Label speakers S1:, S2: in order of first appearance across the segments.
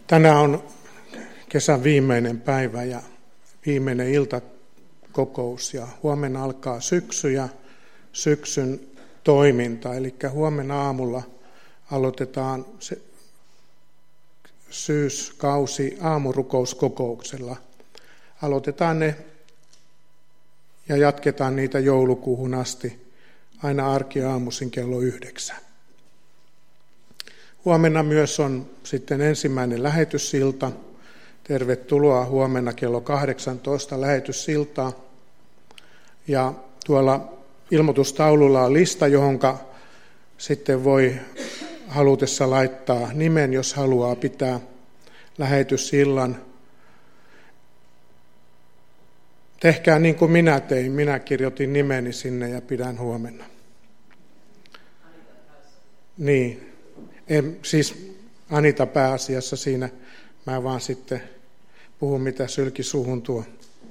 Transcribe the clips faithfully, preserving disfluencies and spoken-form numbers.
S1: Tänään on kesän viimeinen päivä ja viimeinen iltakokous ja huomenna alkaa syksy ja syksyn toiminta. Eli huomenna aamulla aloitetaan se syyskausi aamurukouskokouksella. Aloitetaan ne ja jatketaan niitä joulukuuhun asti aina arkiaamuisin kello yhdeksän. Huomenna myös on sitten ensimmäinen lähetysilta. Tervetuloa huomenna kello kahdeksantoista lähetysiltaa. Ja tuolla ilmoitustaululla on lista, johonka sitten voi halutessa laittaa nimen, jos haluaa pitää lähetysillan. Tehkää niin kuin minä tein. Minä kirjoitin nimeni sinne ja pidän huomenna. Niin. En, siis Anita pääasiassa siinä, mä vaan sitten puhun mitä sylki suuhun tuo.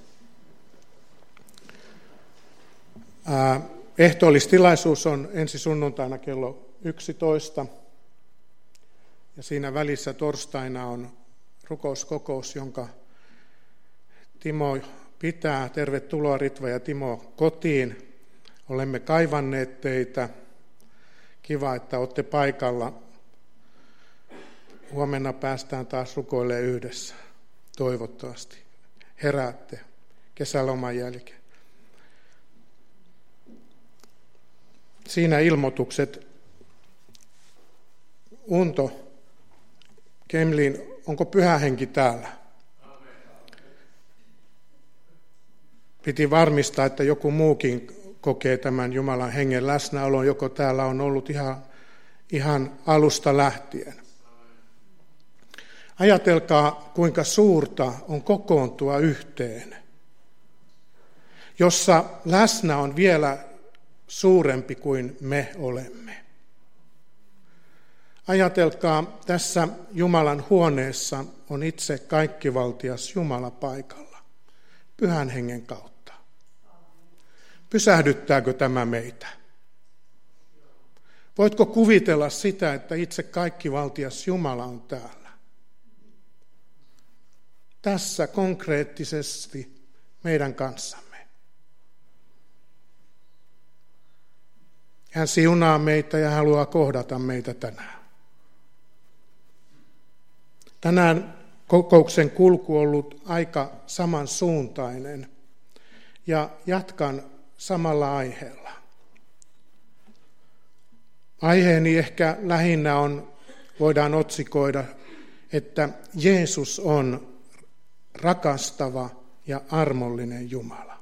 S1: Ää, ehtoollistilaisuus on ensi sunnuntaina kello yksitoista ja siinä välissä torstaina on rukouskokous, jonka Timo pitää. Tervetuloa Ritva ja Timo kotiin. Olemme kaivanneet teitä. Kiva, että olette paikalla. Huomenna päästään taas rukoilemaan yhdessä, toivottavasti. Heräätte kesäloman jälkeen. Siinä ilmoitukset. Unto, Kemlin, onko Pyhä Henki täällä? Piti varmistaa, että joku muukin kokee tämän Jumalan hengen läsnäolon, joko täällä on ollut ihan, ihan alusta lähtien. Ajatelkaa, kuinka suurta on kokoontua yhteen, jossa läsnä on vielä suurempi kuin me olemme. Ajatelkaa, tässä Jumalan huoneessa on itse kaikkivaltias Jumala paikalla, Pyhän Hengen kautta. Pysähdyttääkö tämä meitä? Voitko kuvitella sitä, että itse kaikkivaltias Jumala on täällä? Tässä konkreettisesti meidän kanssamme. Hän siunaa meitä ja haluaa kohdata meitä tänään. Tänään kokouksen kulku on ollut aika samansuuntainen ja jatkan samalla aiheella. Aiheeni ehkä lähinnä on, voidaan otsikoida, että Jeesus on rakastava ja armollinen Jumala.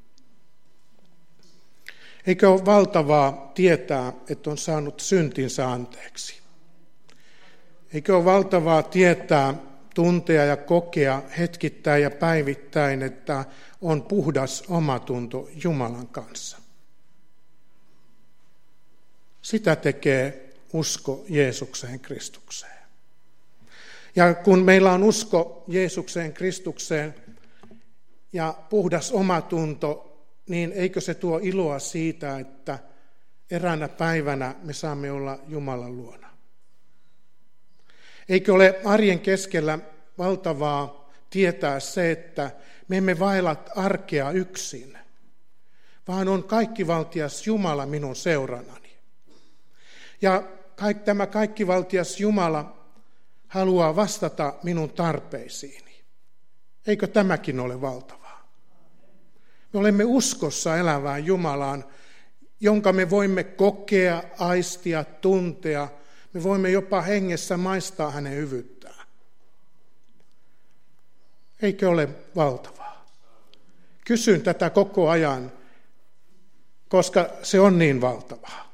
S1: Eikö ole valtavaa tietää, että on saanut syntinsä anteeksi? Eikö ole valtavaa tietää, tuntea ja kokea hetkittäin ja päivittäin, että on puhdas omatunto Jumalan kanssa? Sitä tekee usko Jeesukseen Kristukseen. Ja kun meillä on usko Jeesukseen Kristukseen ja puhdas omatunto, niin eikö se tuo iloa siitä, että eräänä päivänä me saamme olla Jumalan luona? Eikö ole arjen keskellä valtavaa tietää se, että me emme vailla arkea yksin, vaan on kaikkivaltias Jumala minun seuranani. Ja tämä kaikkivaltias Jumala haluaa vastata minun tarpeisiini. Eikö tämäkin ole valtavaa? Me olemme uskossa elävään Jumalaan, jonka me voimme kokea, aistia, tuntea. Me voimme jopa hengessä maistaa hänen hyvyyttään. Eikö ole valtavaa? Kysyn tätä koko ajan, koska se on niin valtavaa.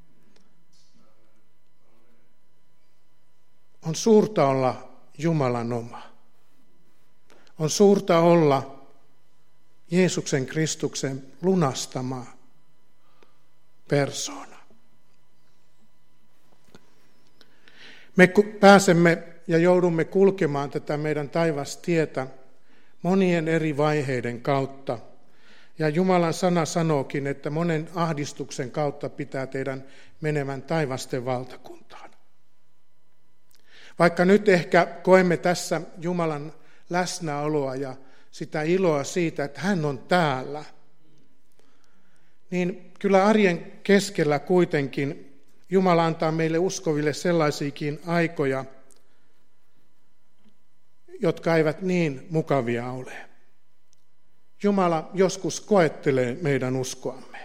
S1: On suurta olla Jumalan oma. On suurta olla Jeesuksen Kristuksen lunastama persoona. Me pääsemme ja joudumme kulkemaan tätä meidän taivastietä monien eri vaiheiden kautta. Ja Jumalan sana sanookin, että monen ahdistuksen kautta pitää teidän menevän taivasten valtakuntaan. Vaikka nyt ehkä koemme tässä Jumalan läsnäoloa ja sitä iloa siitä, että hän on täällä, niin kyllä arjen keskellä kuitenkin Jumala antaa meille uskoville sellaisiakin aikoja, jotka eivät niin mukavia ole. Jumala joskus koettelee meidän uskoamme.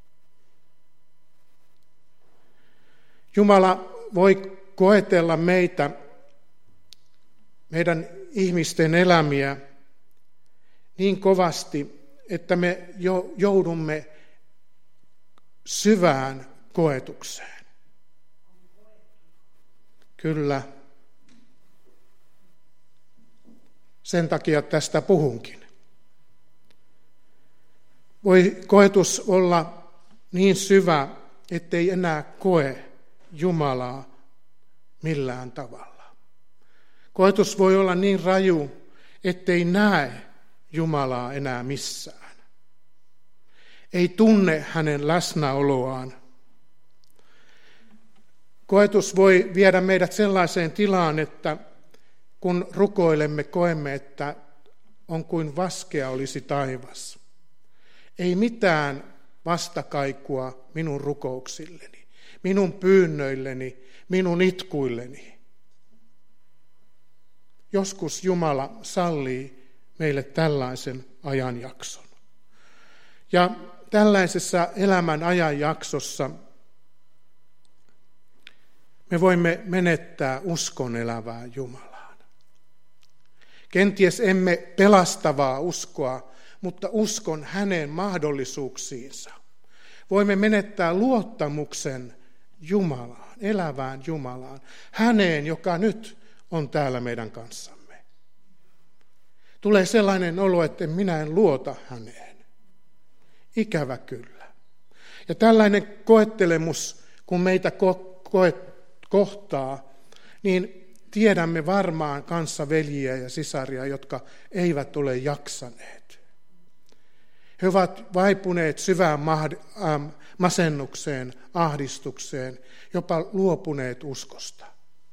S1: Jumala voi koetella meitä, meidän ihmisten elämiä niin kovasti, että me jo joudumme syvään koetukseen. Kyllä. Sen takia tästä puhunkin. Voi koetus olla niin syvä, ettei enää koe Jumalaa millään tavalla. Koetus voi olla niin raju, ettei näe Jumalaa enää missään. Ei tunne hänen läsnäoloaan. Koetus voi viedä meidät sellaiseen tilaan, että kun rukoilemme, koemme, että on kuin vaskea olisi taivas. Ei mitään vastakaikua minun rukouksilleni, minun pyynnöilleni, minun itkuilleni. Joskus Jumala sallii meille tällaisen ajanjakson. Ja tällaisessa elämän ajanjaksossa me voimme menettää uskon elävää Jumalaan. Kenties emme pelastavaa uskoa, mutta uskon hänen mahdollisuuksiinsa. Voimme menettää luottamuksen Jumalaan, elävään Jumalaan, häneen, joka nyt on täällä meidän kanssamme. Tulee sellainen olo, että minä en luota häneen. Ikävä kyllä. Ja tällainen koettelemus, kun meitä ko- ko- kohtaa, niin tiedämme varmaan kanssaveljiä ja sisaria, jotka eivät ole jaksaneet. He ovat vaipuneet syvään masennukseen, ahdistukseen, jopa luopuneet uskosta.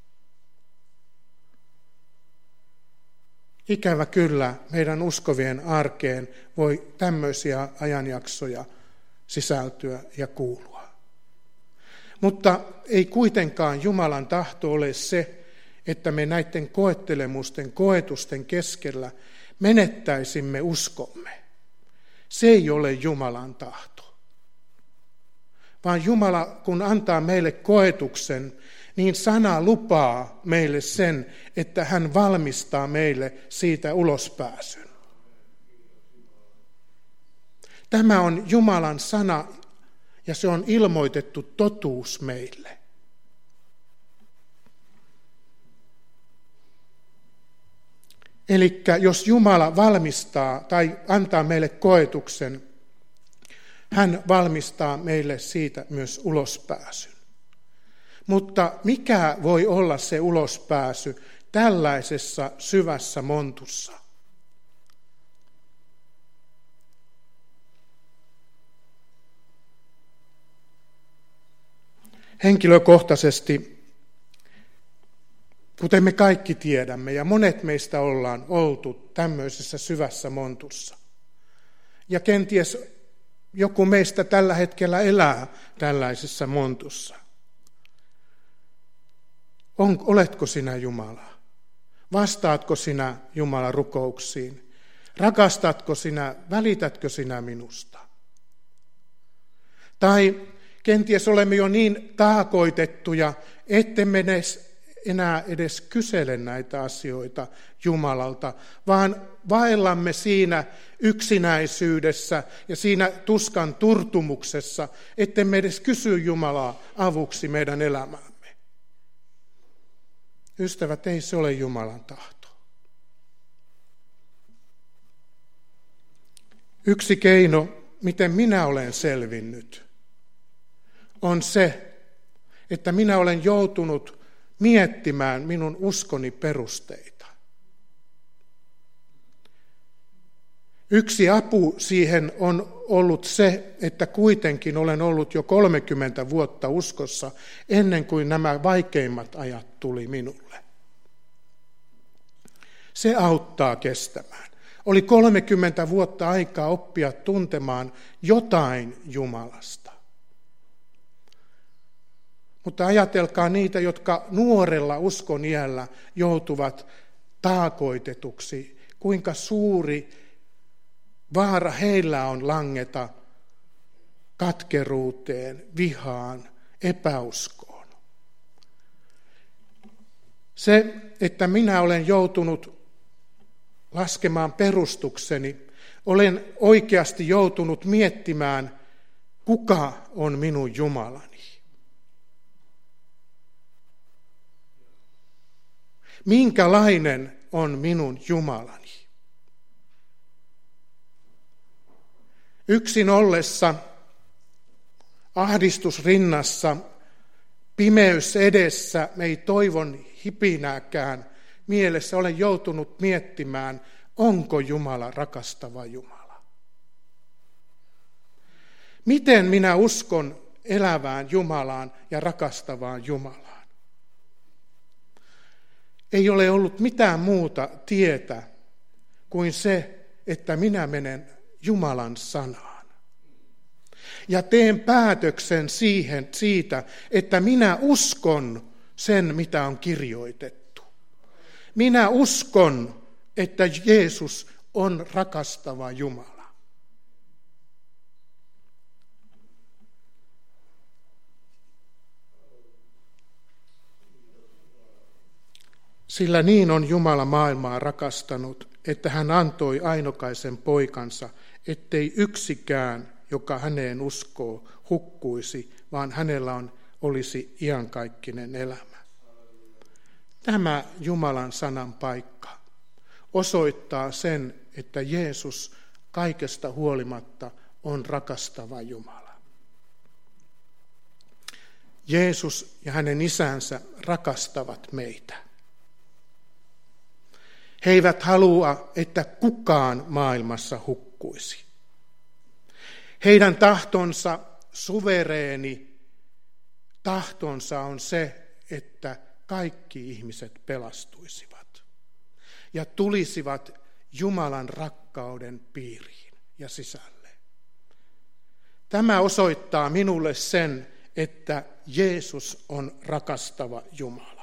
S1: Ikävä kyllä meidän uskovien arkeen voi tämmöisiä ajanjaksoja sisältyä ja kuulua. Mutta ei kuitenkaan Jumalan tahto ole se, että me näiden koettelemusten, koetusten keskellä menettäisimme uskomme. Se ei ole Jumalan tahto. Vaan Jumala, kun antaa meille koetuksen, niin sana lupaa meille sen, että hän valmistaa meille siitä ulospääsyn. Tämä on Jumalan sana ja se on ilmoitettu totuus meille. Eli jos Jumala valmistaa tai antaa meille koetuksen, hän valmistaa meille siitä myös ulospääsyn. Mutta mikä voi olla se ulospääsy tällaisessa syvässä montussa? Henkilökohtaisesti, kuten me kaikki tiedämme, ja monet meistä ollaan oltu tämmöisessä syvässä montussa. Ja kenties joku meistä tällä hetkellä elää tällaisessa montussa. On, oletko sinä Jumala? Vastaatko sinä Jumalan rukouksiin? Rakastatko sinä, välitätkö sinä minusta? Tai kenties olemme jo niin taakoitettuja, ettemme edes, enää edes kysele näitä asioita Jumalalta, vaan vaellamme siinä yksinäisyydessä ja siinä tuskan turtumuksessa, ettemme edes kysy Jumalaa avuksi meidän elämäämme. Ystävät, ei se ole Jumalan tahto. Yksi keino, miten minä olen selvinnyt, on se, että minä olen joutunut miettimään minun uskoni perusteita. Yksi apu siihen on ollut se, että kuitenkin olen ollut jo kolmekymmentä vuotta uskossa ennen kuin nämä vaikeimmat ajat tuli minulle. Se auttaa kestämään. Oli kolmekymmentä vuotta aikaa oppia tuntemaan jotain Jumalasta. Mutta ajatelkaa niitä, jotka nuorella uskon iällä joutuvat taakoitetuksi. Kuinka suuri vaara heillä on langeta katkeruuteen, vihaan, epäuskoon. Se, että minä olen joutunut laskemaan perustukseni, olen oikeasti joutunut miettimään, kuka on minun Jumalani. Minkälainen on minun Jumalani? Yksin ollessa, ahdistus rinnassa, pimeys edessä, ei toivon hipinääkään mielessä, olen joutunut miettimään, onko Jumala rakastava Jumala. Miten minä uskon elävään Jumalaan ja rakastavaan Jumalaan? Ei ole ollut mitään muuta tietä kuin se, että minä menen Jumalan sanaan. Ja teen päätöksen siihen, siitä, että minä uskon sen, mitä on kirjoitettu. Minä uskon, että Jeesus on rakastava Jumala. Sillä niin on Jumala maailmaa rakastanut, että hän antoi ainokaisen poikansa, ettei yksikään, joka häneen uskoo, hukkuisi, vaan hänellä on, olisi iankaikkinen elämä. Tämä Jumalan sanan paikka osoittaa sen, että Jeesus kaikesta huolimatta on rakastava Jumala. Jeesus ja hänen isänsä rakastavat meitä. He eivät halua, että kukaan maailmassa hukkuisi. Heidän tahtonsa, suvereeni tahtonsa on se, että kaikki ihmiset pelastuisivat ja tulisivat Jumalan rakkauden piiriin ja sisälle. Tämä osoittaa minulle sen, että Jeesus on rakastava Jumala.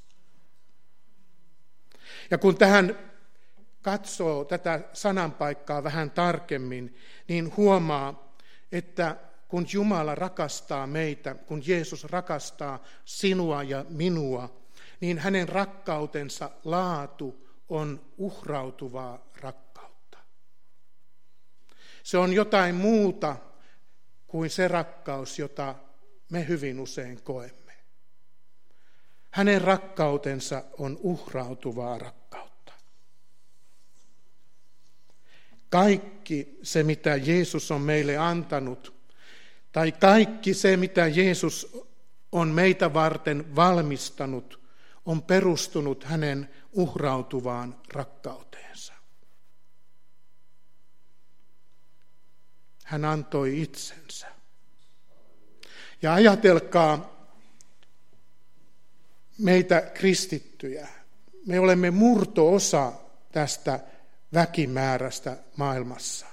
S1: Ja kun tähän katsoo tätä sananpaikkaa vähän tarkemmin, niin huomaa, että kun Jumala rakastaa meitä, kun Jeesus rakastaa sinua ja minua, niin hänen rakkautensa laatu on uhrautuvaa rakkautta. Se on jotain muuta kuin se rakkaus, jota me hyvin usein koemme. Hänen rakkautensa on uhrautuvaa rakkautta. Kaikki se, mitä Jeesus on meille antanut, tai kaikki se, mitä Jeesus on meitä varten valmistanut, on perustunut hänen uhrautuvaan rakkauteensa. Hän antoi itsensä. Ja ajatelkaa meitä kristittyjä. Me olemme murto-osa tästä väkimäärästä maailmassa.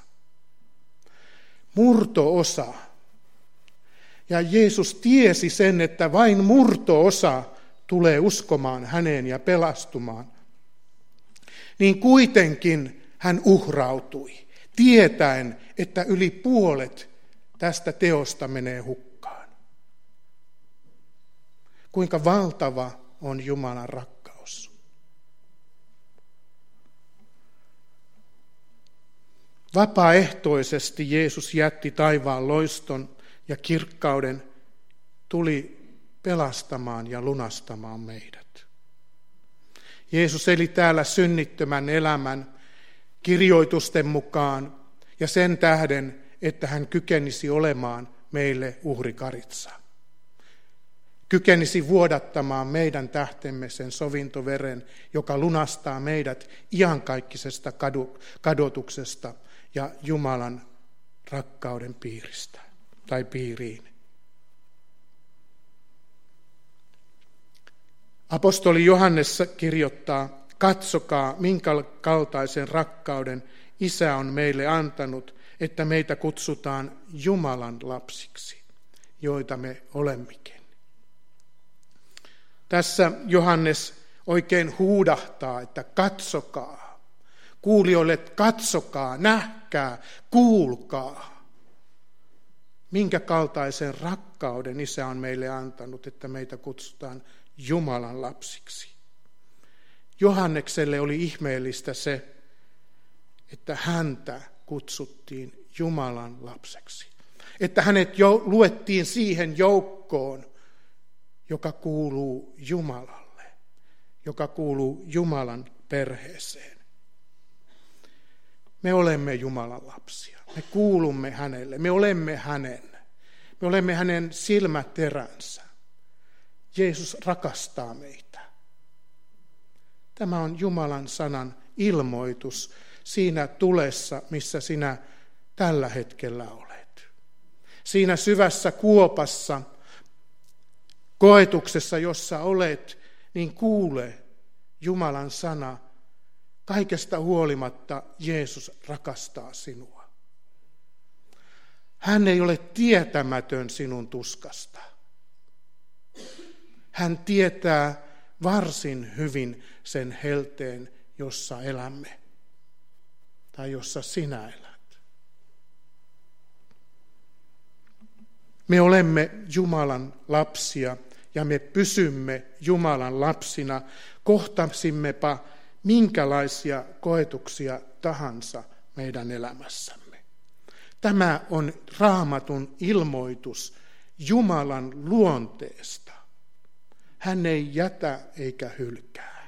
S1: Murto-osa. Ja Jeesus tiesi sen, että vain murto-osa tulee uskomaan häneen ja pelastumaan. Niin kuitenkin hän uhrautui, tietäen, että yli puolet tästä teosta menee hukkaan. Kuinka valtava on Jumalan rakkaus. Vapaaehtoisesti Jeesus jätti taivaan loiston ja kirkkauden, tuli pelastamaan ja lunastamaan meidät. Jeesus eli täällä synnittömän elämän kirjoitusten mukaan ja sen tähden, että hän kykenisi olemaan meille uhrikaritsa. Kykenisi vuodattamaan meidän tähtemme sen sovintoveren, joka lunastaa meidät iankaikkisesta kadotuksesta ja Jumalan rakkauden piiristä tai piiriin. Apostoli Johannes kirjoittaa katsokaa, minkä kaltaisen rakkauden Isä on meille antanut, että meitä kutsutaan Jumalan lapsiksi, joita me olemmekin. Tässä Johannes oikein huudahtaa, että katsokaa. Kuulijoille, katsokaa, nähkää, kuulkaa. Minkä kaltaisen rakkauden Isä on meille antanut, että meitä kutsutaan Jumalan lapsiksi. Johannekselle oli ihmeellistä se, että häntä kutsuttiin Jumalan lapseksi. Että hänet jo luettiin siihen joukkoon, joka kuuluu Jumalalle, joka kuuluu Jumalan perheeseen. Me olemme Jumalan lapsia. Me kuulumme hänelle. Me olemme hänen. Me olemme hänen silmäteränsä. Jeesus rakastaa meitä. Tämä on Jumalan sanan ilmoitus siinä tulessa, missä sinä tällä hetkellä olet. Siinä syvässä kuopassa, koetuksessa, jossa olet, niin kuule Jumalan sana. Kaikesta huolimatta Jeesus rakastaa sinua. Hän ei ole tietämätön sinun tuskasta. Hän tietää varsin hyvin sen helteen, jossa elämme tai jossa sinä elät. Me olemme Jumalan lapsia ja me pysymme Jumalan lapsina, kohtasimmepa minkälaisia koetuksia tahansa meidän elämässämme. Tämä on Raamatun ilmoitus Jumalan luonteesta. Hän ei jätä eikä hylkää.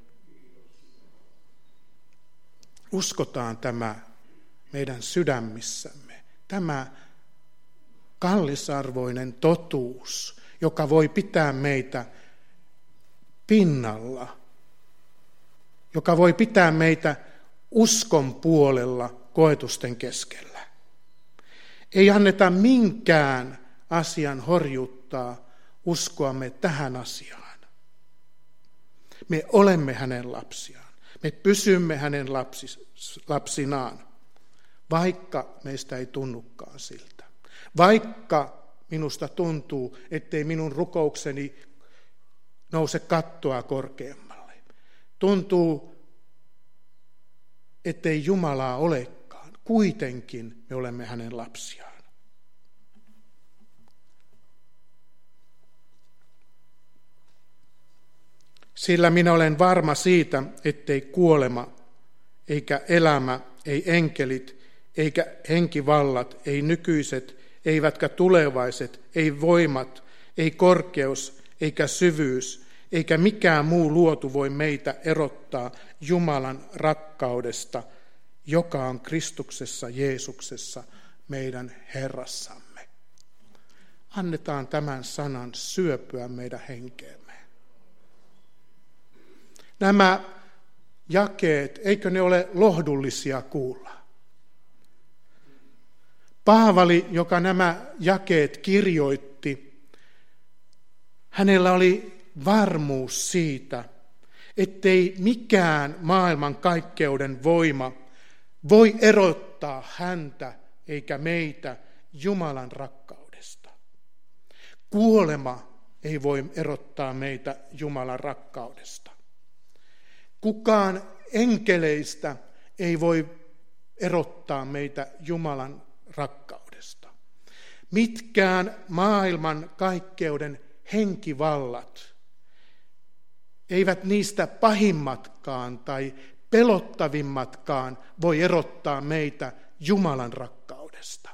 S1: Uskotaan tämä meidän sydämissämme, tämä kallisarvoinen totuus, joka voi pitää meitä pinnalla, joka voi pitää meitä uskon puolella koetusten keskellä. Ei anneta minkään asian horjuttaa uskoamme tähän asiaan. Me olemme hänen lapsiaan. Me pysymme hänen lapsis, lapsinaan, vaikka meistä ei tunnukaan siltä. Vaikka minusta tuntuu, ettei minun rukoukseni nouse kattoa korkeammalle. Tuntuu, ettei Jumalaa olekaan. Kuitenkin me olemme hänen lapsiaan. Sillä minä olen varma siitä, ettei kuolema, eikä elämä, ei enkelit, eikä henkivallat, ei nykyiset, eivätkä tulevaiset, ei voimat, ei korkeus, eikä syvyys, eikä mikään muu luotu voi meitä erottaa Jumalan rakkaudesta, joka on Kristuksessa Jeesuksessa meidän Herrassamme. Annetaan tämän sanan syöpyä meidän henkeemme. Nämä jakeet, eikö ne ole lohdullisia kuulla? Paavali, joka nämä jakeet kirjoitti, hänellä oli varmuus siitä, ettei mikään maailman kaikkeuden voima voi erottaa häntä eikä meitä Jumalan rakkaudesta. Kuolema ei voi erottaa meitä Jumalan rakkaudesta. Kukaan enkeleistä ei voi erottaa meitä Jumalan rakkaudesta. Mitkään maailman kaikkeuden henkivallat, eivät niistä pahimmatkaan tai pelottavimmatkaan voi erottaa meitä Jumalan rakkaudesta.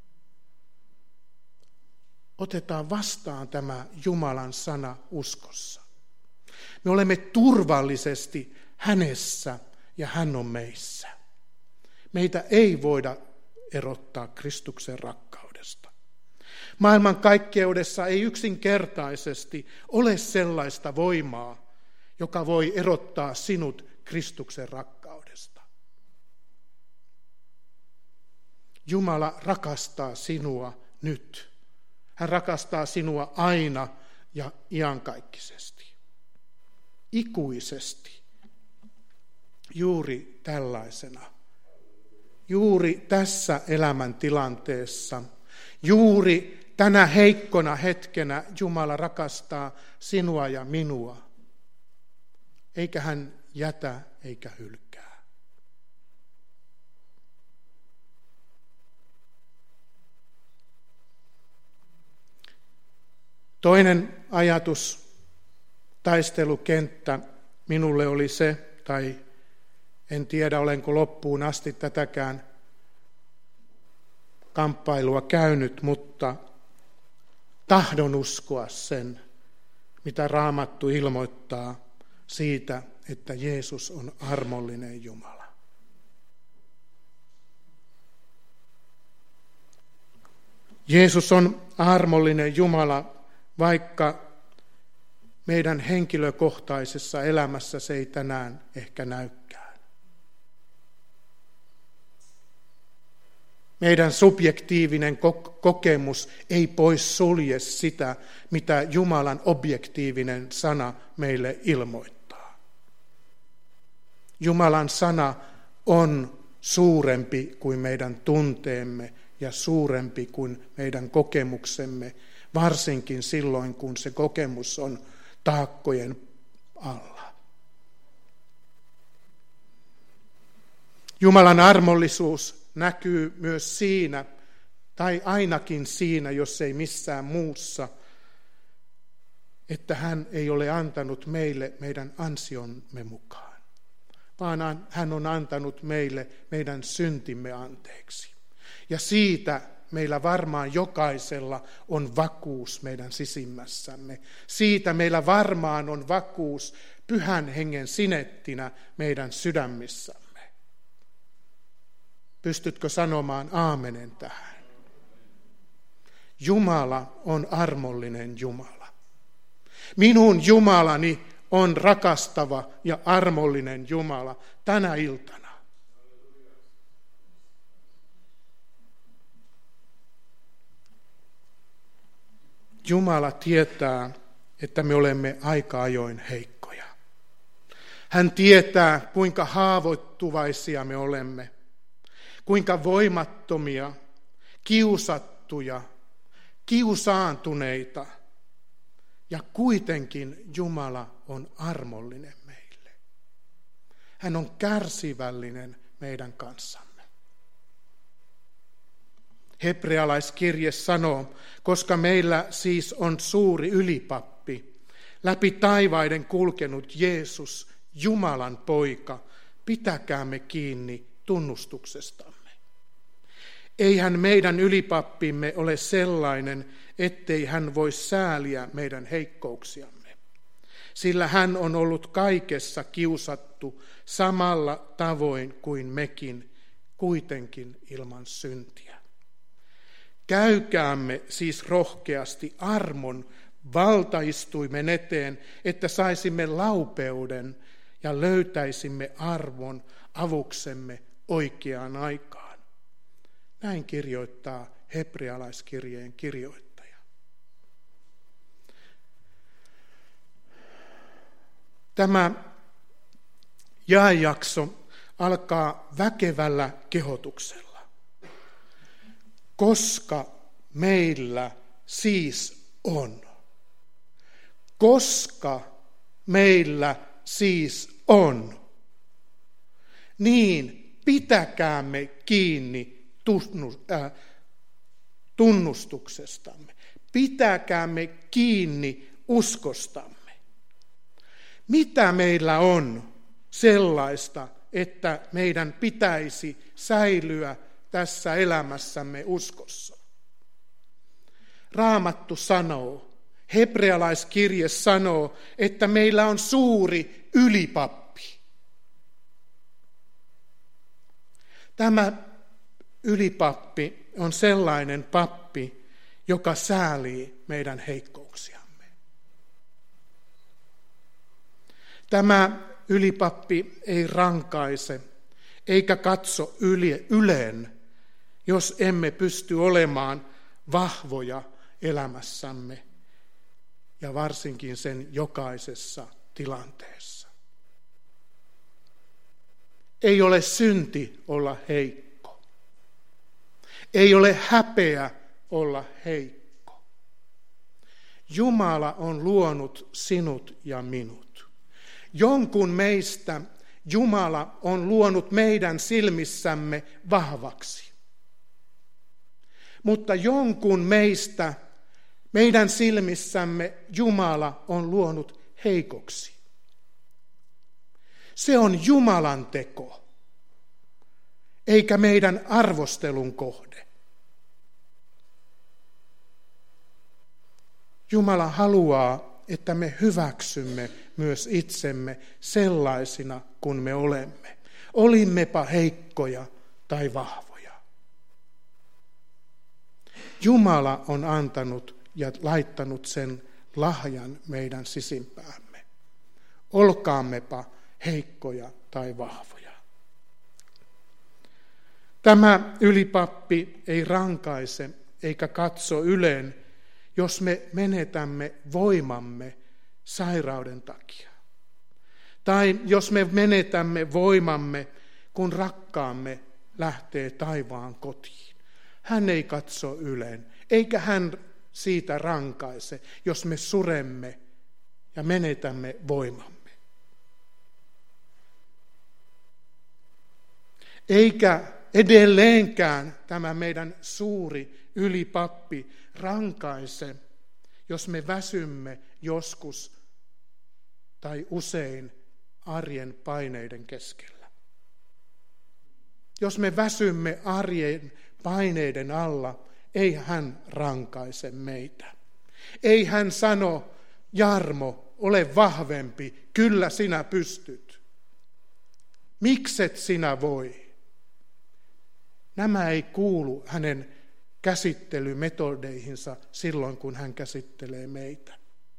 S1: Otetaan vastaan tämä Jumalan sana uskossa. Me olemme turvallisesti hänessä ja hän on meissä. Meitä ei voida erottaa Kristuksen rakkaudesta. Maailmankaikkeudessa ei yksinkertaisesti ole sellaista voimaa, joka voi erottaa sinut Kristuksen rakkaudesta. Jumala rakastaa sinua nyt. Hän rakastaa sinua aina ja iankaikkisesti. Ikuisesti. juuri tällaisena. Juuri tässä elämäntilanteessa, juuri tänä heikkona hetkenä Jumala rakastaa sinua ja minua, eikä hän jätä eikä hylkää. Toinen ajatus, taistelukenttä minulle oli se, tai en tiedä olenko loppuun asti tätäkään kamppailua käynyt, mutta tahdon uskoa sen, mitä Raamattu ilmoittaa siitä, että Jeesus on armollinen Jumala. Jeesus on armollinen Jumala, vaikka meidän henkilökohtaisessa elämässä se ei tänään ehkä näykään. Meidän subjektiivinen kokemus ei pois sulje sitä, mitä Jumalan objektiivinen sana meille ilmoittaa. Jumalan sana on suurempi kuin meidän tunteemme ja suurempi kuin meidän kokemuksemme, varsinkin silloin, kun se kokemus on taakkojen alla. Jumalan armollisuus näkyy myös siinä, tai ainakin siinä, jos ei missään muussa, että hän ei ole antanut meille meidän ansiomme mukaan, vaan hän on antanut meille meidän syntimme anteeksi. Ja siitä meillä varmaan jokaisella on vakuus meidän sisimmässämme. Siitä meillä varmaan on vakuus Pyhän Hengen sinettinä meidän sydämissämme. Pystytkö sanomaan aamenen tähän? Jumala on armollinen Jumala. Minun Jumalani on rakastava ja armollinen Jumala tänä iltana. Jumala tietää, että me olemme aika ajoin heikkoja. Hän tietää, kuinka haavoittuvaisia me olemme, kuinka voimattomia, kiusattuja, kiusaantuneita, ja kuitenkin Jumala on armollinen meille. Hän on kärsivällinen meidän kanssamme. Hebrealaiskirje sanoo, koska meillä siis on suuri ylipappi, läpi taivaiden kulkenut Jeesus, Jumalan poika, pitäkäämme kiinni tunnustuksestamme. Eihän meidän ylipappimme ole sellainen, ettei hän voi sääliä meidän heikkouksiamme, sillä hän on ollut kaikessa kiusattu samalla tavoin kuin mekin, kuitenkin ilman syntiä. Käykäämme siis rohkeasti armon valtaistuimen eteen, että saisimme laupeuden ja löytäisimme armon avuksemme oikeaan aikaan. Näin kirjoittaa hebrealaiskirjeen kirjoittaja. Tämä jaejakso alkaa väkevällä kehotuksella. Koska meillä siis on. Koska meillä siis on. Niin pitäkäämme kiinni tunnustuksestamme. Pitäkäämme kiinni uskostamme. Mitä meillä on sellaista, että meidän pitäisi säilyä tässä elämässämme uskossa? Raamattu sanoo, hebrealaiskirje sanoo, että meillä on suuri ylipappi. Tämä ylipappi on sellainen pappi, joka säälii meidän heikkouksiamme. Tämä ylipappi ei rankaise eikä katso yleen, jos emme pysty olemaan vahvoja elämässämme ja varsinkin sen jokaisessa tilanteessa. Ei ole synti olla heikko. Ei ole häpeä olla heikko. Jumala on luonut sinut ja minut. Jonkun meistä Jumala on luonut meidän silmissämme vahvaksi. Mutta jonkun meistä meidän silmissämme Jumala on luonut heikoksi. Se on Jumalan teko, eikä meidän arvostelun kohde. Jumala haluaa, että me hyväksymme myös itsemme sellaisina kuin me olemme. Olimmepa heikkoja tai vahvoja. Jumala on antanut ja laittanut sen lahjan meidän sisimpäämme. Olkaammepa heikkoja tai vahvoja. Tämä ylipappi ei rankaise eikä katso yleen, jos me menetämme voimamme sairauden takia. Tai jos me menetämme voimamme, kun rakkaamme lähtee taivaan kotiin. Hän ei katso yleen, eikä hän siitä rankaise, jos me suremme ja menetämme voimamme. Eikä edelleenkään tämä meidän suuri ylipappi rankaise, jos me väsymme joskus tai usein arjen paineiden keskellä. Jos me väsymme arjen paineiden alla, ei hän rankaise meitä. Ei hän sano, Jarmo, ole vahvempi, kyllä sinä pystyt. Mikset sinä voi? Nämä ei kuulu hänen käsittelymetodeihinsa silloin, kun hän käsittelee meitä.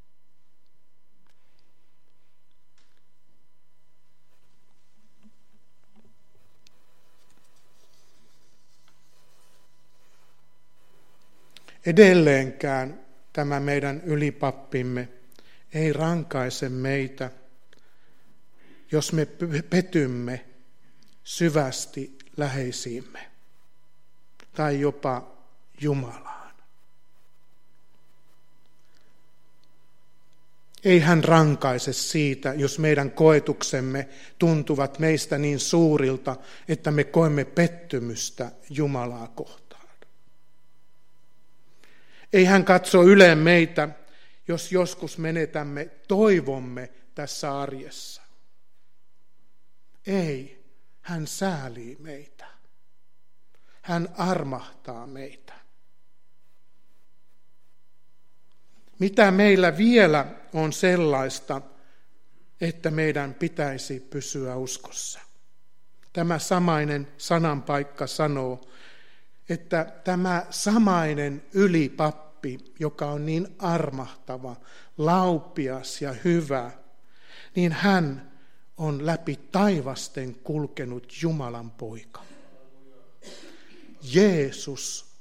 S1: Edelleenkään tämä meidän ylipappimme ei rankaise meitä, jos me petymme syvästi läheisiimme tai jopa Jumalaan. Ei hän rankaise siitä, jos meidän koetuksemme tuntuvat meistä niin suurilta, että me koemme pettymystä Jumalaa kohtaan. Ei hän katso yleen meitä, jos joskus menetämme toivomme tässä arjessa. Ei, hän säälii meitä. Hän armahtaa meitä. Mitä meillä vielä on sellaista, että meidän pitäisi pysyä uskossa? Tämä samainen sananpaikka sanoo, että tämä samainen ylipappi, joka on niin armahtava, laupias ja hyvä, niin hän on läpi taivasten kulkenut Jumalan poika. Jeesus.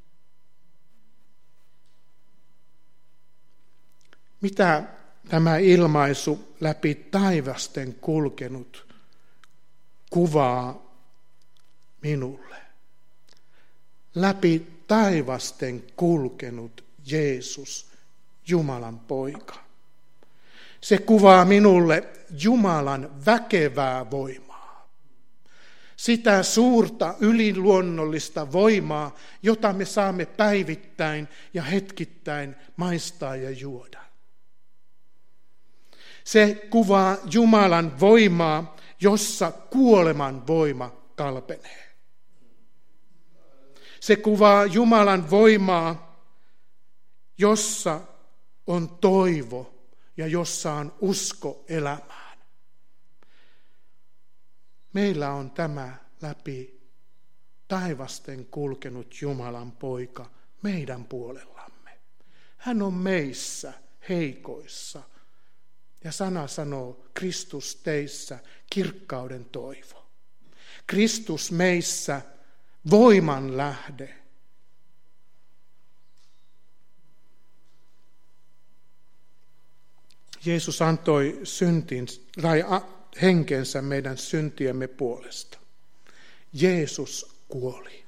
S1: Mitä tämä ilmaisu läpi taivasten kulkenut kuvaa minulle? Läpi taivasten kulkenut Jeesus, Jumalan poika. Se kuvaa minulle Jumalan väkevää voimaa. Sitä suurta yliluonnollista voimaa, jota me saamme päivittäin ja hetkittäin maistaa ja juoda. Se kuvaa Jumalan voimaa, jossa kuoleman voima kalpenee. Se kuvaa Jumalan voimaa, jossa on toivo ja jossa on usko elämään. Meillä on tämä läpi taivasten kulkenut Jumalan poika meidän puolellamme. Hän on meissä heikoissa. Ja sana sanoo, Kristus teissä kirkkauden toivo. Kristus meissä voiman lähde. Jeesus antoi syntin, tai henkensä meidän syntiemme puolesta. Jeesus kuoli.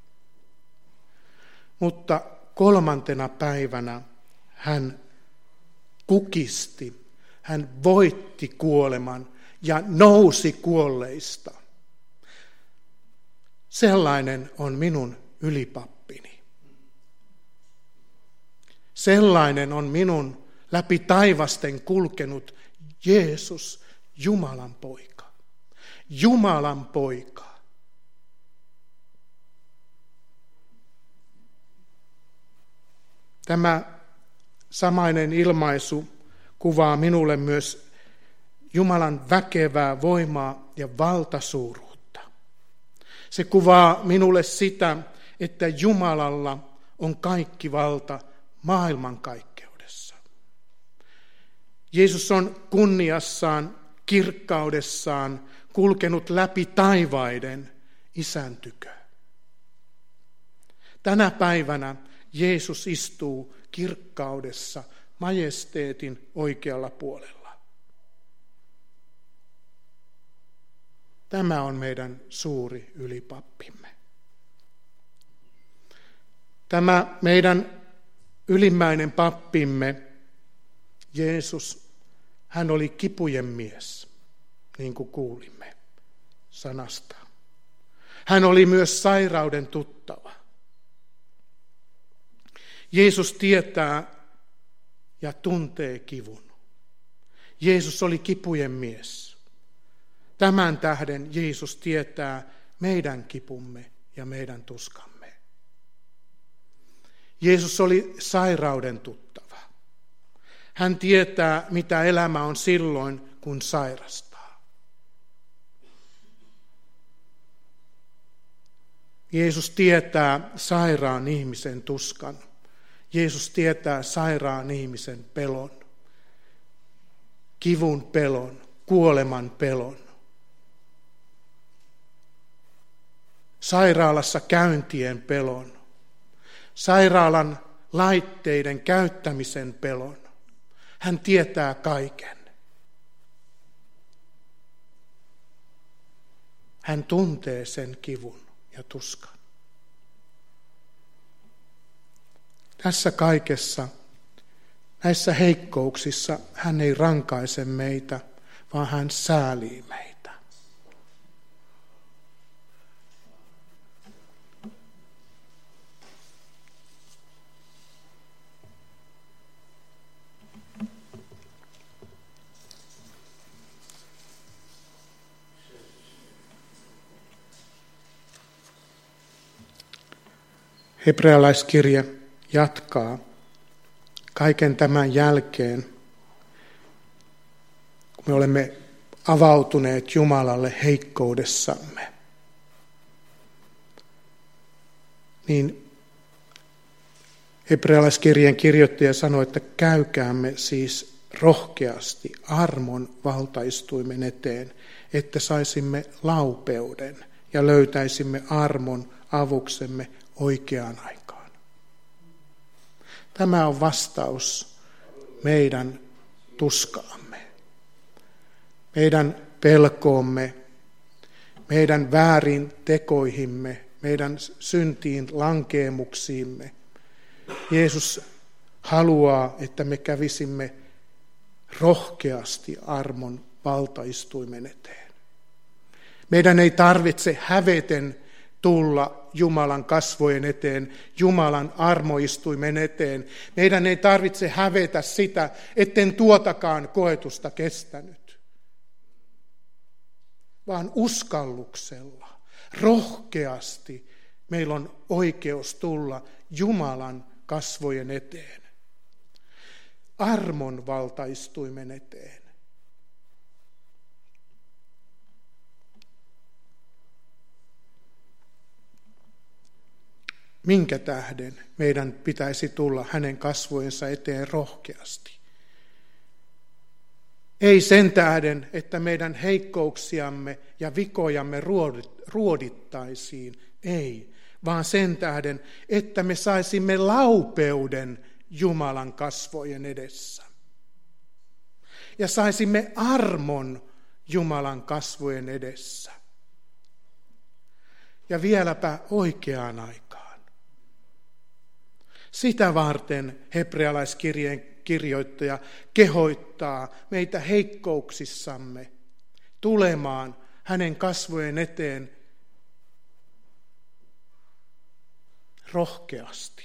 S1: Mutta kolmantena päivänä hän kukisti, hän voitti kuoleman ja nousi kuolleista. Sellainen on minun ylipappini. Sellainen on minun läpi taivasten kulkenut Jeesus, Jumalan poika. Jumalan poika. Tämä samainen ilmaisu kuvaa minulle myös Jumalan väkevää voimaa ja valtasuuruutta. Se kuvaa minulle sitä, että Jumalalla on kaikki valta maailmankaikkeudessa. Jeesus on kunniassaan, kirkkaudessaan kulkenut läpi taivaiden Isän tykö. Tänä päivänä Jeesus istuu kirkkaudessa majesteetin oikealla puolella. Tämä on meidän suuri ylipappimme. Tämä meidän ylimmäinen pappimme, Jeesus, hän oli kipujen mies, niin kuin kuulimme sanasta. Hän oli myös sairauden tuttava. Jeesus tietää ja tuntee kivun. Jeesus oli kipujen mies. Tämän tähden Jeesus tietää meidän kipumme ja meidän tuskamme. Jeesus oli sairauden tuttava. Hän tietää, mitä elämä on silloin, kun sairastaa. Jeesus tietää sairaan ihmisen tuskan. Jeesus tietää sairaan ihmisen pelon, kivun pelon, kuoleman pelon. Sairaalassa käyntien pelon, sairaalan laitteiden käyttämisen pelon. Hän tietää kaiken. Hän tuntee sen kivun ja tuskan. Tässä kaikessa, näissä heikkouksissa hän ei rankaise meitä, vaan hän säälii meitä. Hebrealaiskirje jatkaa kaiken tämän jälkeen, kun me olemme avautuneet Jumalalle heikkoudessamme, niin Hebrealaiskirjeen kirjoittaja sanoi, että käykäämme siis rohkeasti armon valtaistuimen eteen, että saisimme laupeuden ja löytäisimme armon avuksemme oikeaan aikaan. Tämä on vastaus meidän tuskaamme, meidän pelkoomme, meidän väärin tekoihimme, meidän syntiin lankeemuksiimme. Jeesus haluaa, että me kävisimme rohkeasti armon valtaistuimen eteen. Meidän ei tarvitse häveten tulla Jumalan kasvojen eteen, Jumalan armoistuimen eteen. Meidän ei tarvitse hävetä sitä, etten tuotakaan koetusta kestänyt, vaan uskalluksella, rohkeasti meillä on oikeus tulla Jumalan kasvojen eteen, armon valtaistuimen eteen. Minkä tähden meidän pitäisi tulla hänen kasvojensa eteen rohkeasti? Ei sen tähden, että meidän heikkouksiamme ja vikojamme ruodittaisiin, ei, vaan sen tähden, että me saisimme laupeuden Jumalan kasvojen edessä. Ja saisimme armon Jumalan kasvojen edessä. Ja vieläpä oikeaan aikaan. Sitä varten hebrealaiskirjeen kirjoittaja kehoittaa meitä heikkouksissamme tulemaan hänen kasvojen eteen rohkeasti.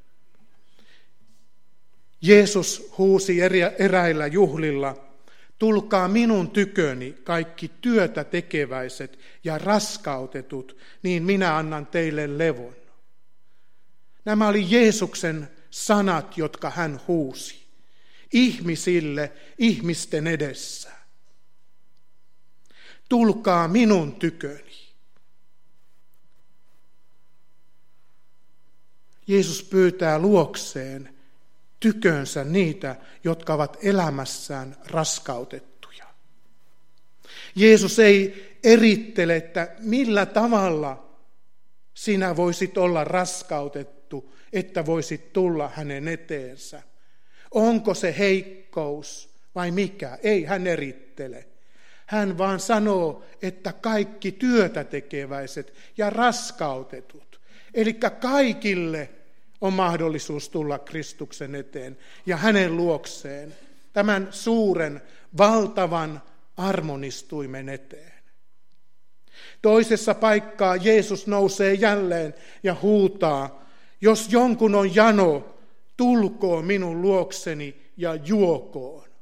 S1: Jeesus huusi eräillä juhlilla, tulkaa minun tyköni kaikki työtä tekeväiset ja raskautetut, niin minä annan teille levon. Nämä oli Jeesuksen sanat, jotka hän huusi ihmisille ihmisten edessä. Tulkaa minun tyköni. Jeesus pyytää luokseen tykönsä niitä, jotka ovat elämässään raskautettuja. Jeesus ei erittele, että millä tavalla sinä voisit olla raskautettu, että voisit tulla hänen eteensä. Onko se heikkous vai mikä? Ei hän erittele. Hän vaan sanoo, että kaikki työtä tekeväiset ja raskautetut, eli kaikille on mahdollisuus tulla Kristuksen eteen ja hänen luokseen, tämän suuren, valtavan armonistuimen eteen. Toisessa paikkaa Jeesus nousee jälleen ja huutaa, jos jonkun on jano, tulkoon minun luokseni ja juokoon.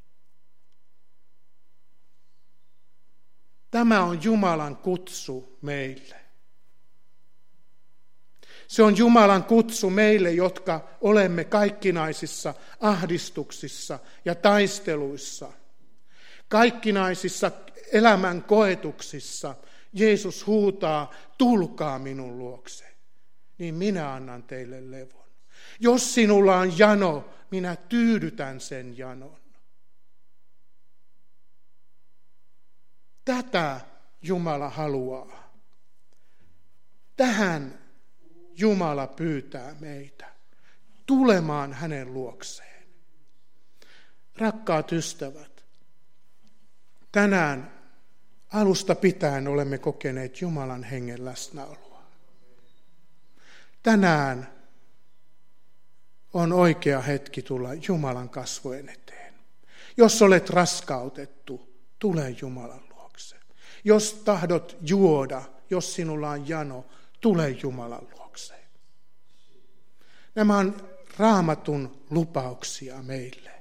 S1: Tämä on Jumalan kutsu meille. Se on Jumalan kutsu meille, jotka olemme kaikkinaisissa ahdistuksissa ja taisteluissa. Kaikkinaisissa elämän koetuksissa Jeesus huutaa, tulkaa minun luokse, niin minä annan teille levon. Jos sinulla on jano, minä tyydytän sen janon. Tätä Jumala haluaa. Tähän Jumala pyytää meitä tulemaan hänen luokseen. Rakkaat ystävät, tänään alusta pitäen olemme kokeneet Jumalan hengen läsnäoloa. Tänään on oikea hetki tulla Jumalan kasvojen eteen. Jos olet raskautettu, tule Jumalan luokse. Jos tahdot juoda, jos sinulla on jano, tule Jumalan luokse. Nämä on Raamatun lupauksia meille.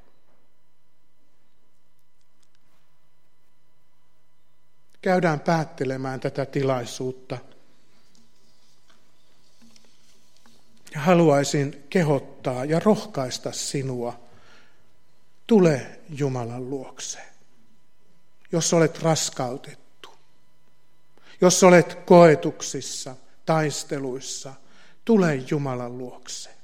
S1: Käydään päättelemään tätä tilaisuutta. Ja haluaisin kehottaa ja rohkaista sinua. Tule Jumalan luokse. Jos olet raskautettu, jos olet koetuksissa, taisteluissa, tule Jumalan luokse.